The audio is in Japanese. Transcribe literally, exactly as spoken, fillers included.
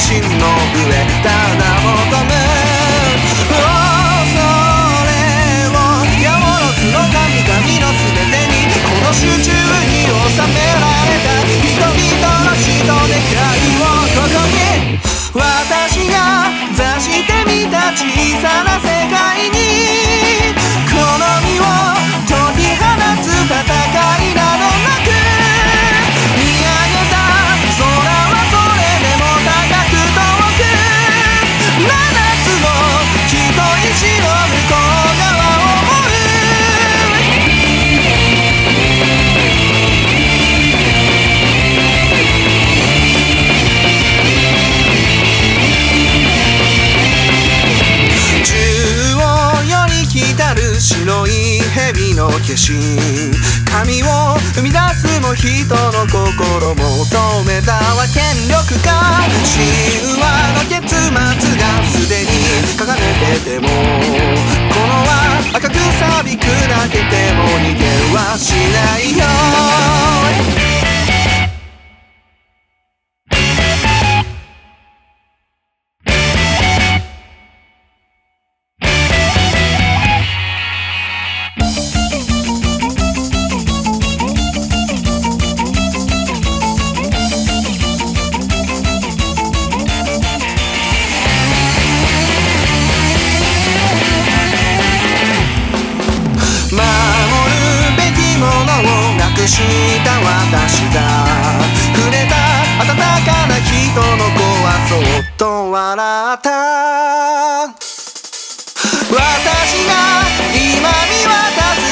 身の上ただ求む恐れをやおろずの神々の全てにこの集中に収められた人々の死と願いをここに私が座してみた小さな世界にこの身を解き放つ戦いなどなく見上げた空はそれでも高く遠く七つの木と石の向こう側を追う中央より来たる白い蛇の化身神を生み出すも人の心も止めたは権力か神話の結末がすでに書かれててもこの輪赤く錆び砕けても逃げはしないよした私が触れた温かな人の子はそっと笑った私が今見渡す